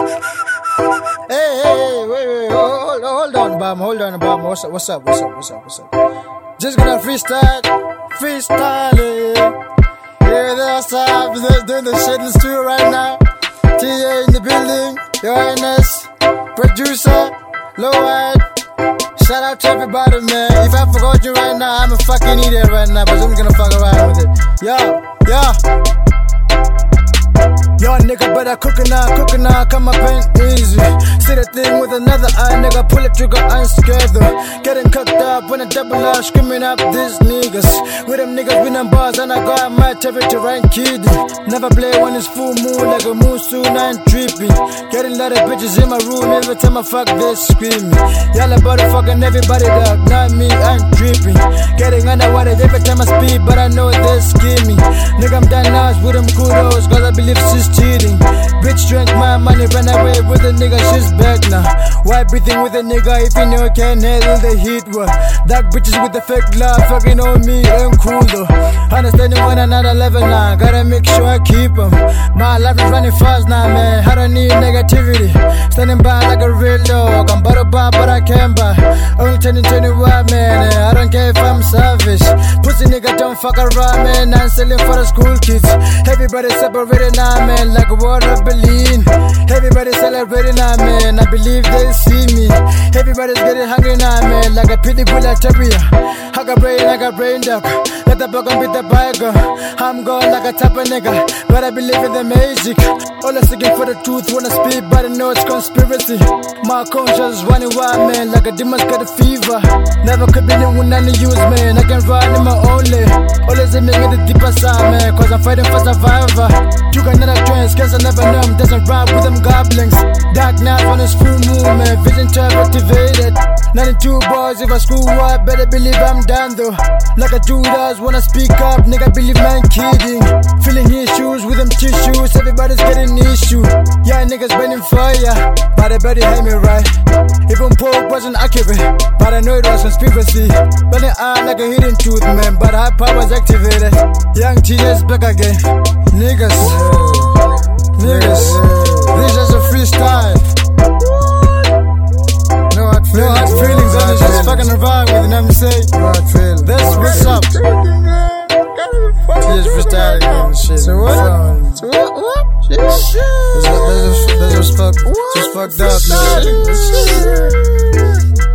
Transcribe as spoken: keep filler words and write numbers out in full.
Hey, hey, hey, wait, wait, hold, hold on, Bam, hold on, Bam. What's up, what's up, what's up, what's up, what's up? Just gonna freestyle, freestyling. Yeah, there's time, they're doing the shit in the studio right now. T A in the building, Your Highness, producer, Lowad. Shout out to everybody, man. If I forgot you right now, I'm a fucking idiot right now, but I'm gonna fuck around with it. Yo, yo. Yo, nigga, better cookin' now, cookin' now, come up ain't easy. See the thing with another eye, nigga, pull it trigger, I'm scared though. Getting cooked up when I double out, screaming up these niggas. With them niggas, winning bars, and I got my territory, I'm kidding. Never play when it's full moon, like a moon soon, I'm tripping. Getting a lot of bitches in my room, every time I fuck, they screaming. Y'all about to fucking everybody, dog, not me, I'm tripping. Getting underwater every time I speak, but I know they're scheming. Nigga, I'm done now, with them kudos, cause I believe she's cheating. Bitch drank my money, ran away with a nigga, she's back now. Why breathing with a nigga if you know can't handle the heat? Well, dark bitches with the fake love, fucking on me, ain't cool though. Understanding on another level now, gotta make sure I keep them. My life is running fast now, man, I don't need negativity. Standing by like a real dog, I'm bottle bar, but I can't buy. Only turning twenty-one, man, I don't care if I'm savage. Pussy nigga don't fuck around, man, I'm selling for the school kids. Everybody separated now, man, like water Berlin. Everybody celebrating now, man, I believe they see me. Everybody's getting hungry now, man, like a pity bull at terrier. I got brain, I got brain duck. Let the bug and beat the biker. I'm going like a type of nigga, but I believe in the magic. All I'm seeking for the truth, wanna speak, but I know it's conspiracy. My conscience is running wild, man, like a demon's got a fever. Never could be new when I use, man, I can run in my own lane. Always in me in the deeper side, man, cause I'm fighting for survivor. You got another trance, cause I never know him, doesn't ride with them goblins. Dark night on his full moon, man, vision trap activated. ninety-two boys, if I screw up, better believe I'm done though. Like a Judas, wanna speak up, nigga believe man kidding. Feeling issues with them tissues, everybody's getting issue. Yeah, niggas burning fire, but they better hate me right. Even Pope wasn't accurate, but I know it was conspiracy. Burning out like a hidden truth, man, but high power's activated. Young T J's back again. Niggas, niggas, this is just a freestyle. No hard feelings, no hard feelings, I'm just fucking around with it, you know what I'm saying? No hard feelings. That's what's up. Just freestyling and shit. So what? So what? What? Shit. That's just fucked up, man.